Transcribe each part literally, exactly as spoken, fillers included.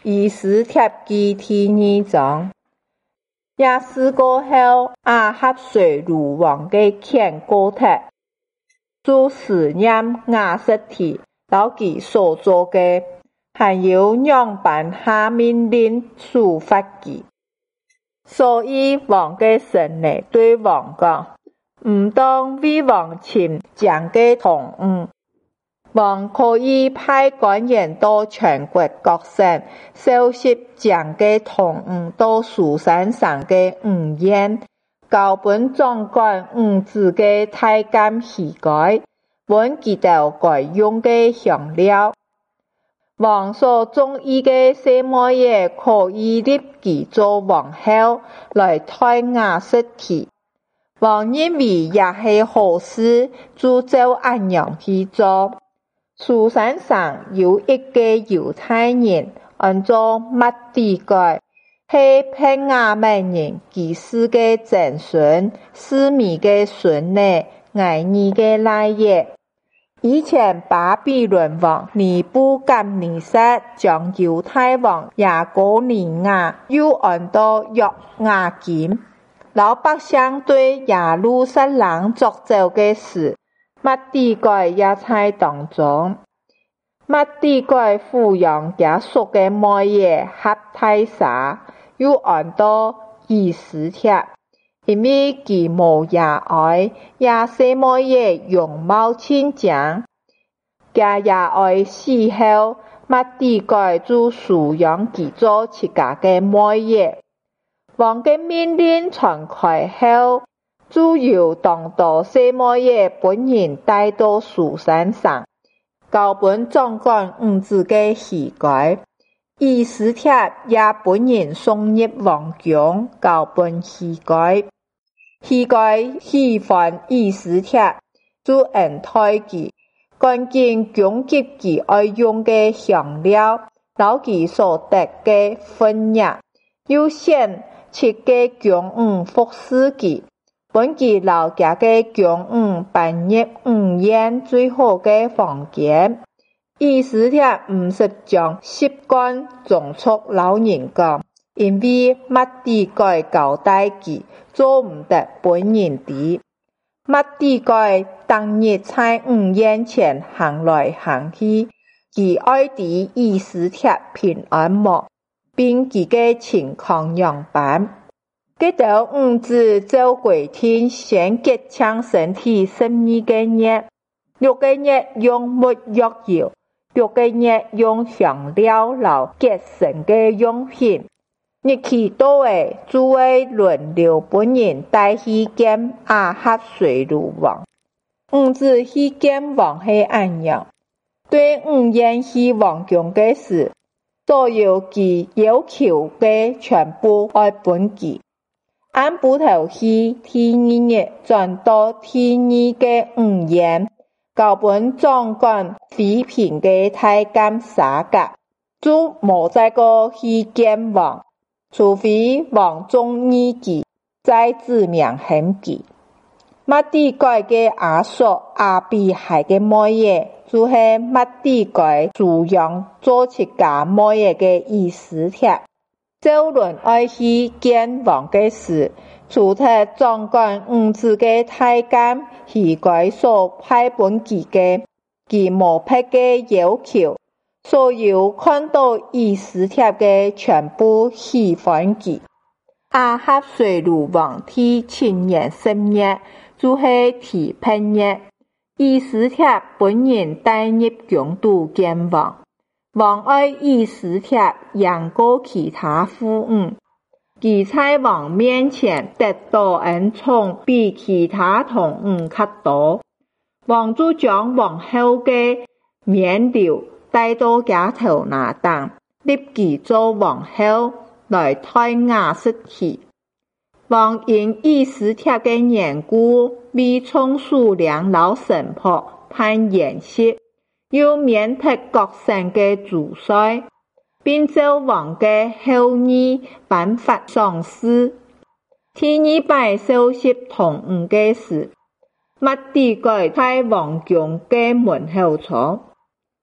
以斯帖記第二章。也是過後，亞哈隨魯王嘅遣告特，主思念瓦實提，老其所做嘅，還有樣辦下命令處罰佢。所以王嘅神呢對王講，唔當為王尋將嘅同伍。王可以派官員到全國各省，收集將嘅同伍到書山上嘅午宴，交本總管五子嘅太監乞改，揾佢哋該用嘅香料。王所中意嘅什麼嘢，可以立佢做王后，來代瓦實提。王認為也係好事，就照按樣去做。書山上有一個猶太人，按做末底改，係便雅憫人基士嘅曾孫，示每嘅孫呢，埃尼嘅來也。以前巴比倫王尼布甲尼撒將猶太王亞哥尼雅又按到約雅金，老百姓對耶路撒冷作走嘅事，末底改也在當中。末底改撫養家屬嘅妹爺合太沙，又按到以斯帖，因為佢無也愛，也是妹爺容貌親正，家也愛死後，末底改就收養佢做自家嘅妹爺。王嘅命令傳開後，就由當道些妹爺本人帶到書山上，交本總管五子嘅乞改，以斯帖也本人送入王宮，交本乞改。乞改喜歡以斯帖，就恩待佢，趕緊供給佢愛用嘅香料，留佢所得嘅分業，又選七個宮女服侍佢，本佢留家嘅宮女搬入午宴最好嘅房間。以斯帖唔是將習慣種出老人講，因為末底改交代佢做唔得本人的。末底改當日在午宴前行來行去，佢愛弟以斯帖平安無，並佢嘅情況樣辦。佢到五子就規定先潔淨身體十二個月，六個月用沒藥油，六個月用香料留潔身嘅用品。日期到誒，就會輪流本人帶去見亞哈隨魯王。五子去見王係按樣，對午宴去王宮嘅事，所有佢要求嘅全部愛本記。按部頭去第二日轉到第二嘅午宴，交本總管妃嬪嘅太監沙甲，就無再個去見王，除非王中意佢，再指名獻佢。末底改嘅阿索阿比海嘅妹爺，就係末底改主養做自家妹爺嘅以斯帖。就輪愛去見王嘅事，除特總管五子嘅太監乞改所派本記嘅，佢無批嘅要求，所有看到以斯帖嘅全部喜歡佢。亞哈隨魯王第七年十月，就係第八月，以斯帖本人帶入宮都見王。王愛以斯帖贏過其他婦女，佢在王面前得到恩寵比其他同女較多。王就將王后嘅冕旒帶到家頭那當，立佢做王后來代瓦實提。王因以斯帖嘅緣故，為從數量老神僕判筵席，又免特各省嘅主帥，並照王嘅後意頒發賞賜。第二擺收拾同伍嘅事，末底改在王宮嘅門口坐。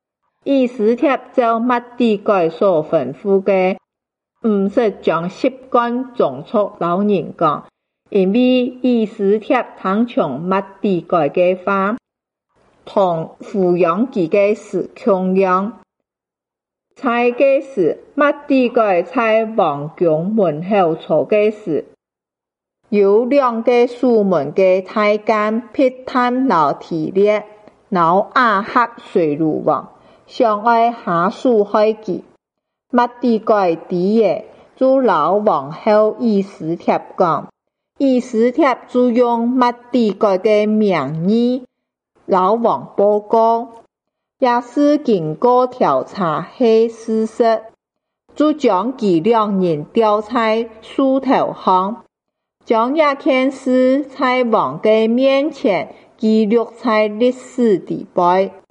以斯帖照末底改所吩咐嘅，毋说将习惯种出老人讲，因为以斯帖通从末底改嘅话，同抚养佢嘅事强量。在嘅时，末底改在王宫门口坐嘅时，有两个守门嘅太监撇探老提列，老亚哈随鲁王，想爱下手害佢。末底改知嘅，就老王后以斯帖讲，以斯帖就用末底改嘅名义，老王报告。也是经过调查系事实，就将其两人吊在树头上，将这件事在王嘅面前记录在历史地位。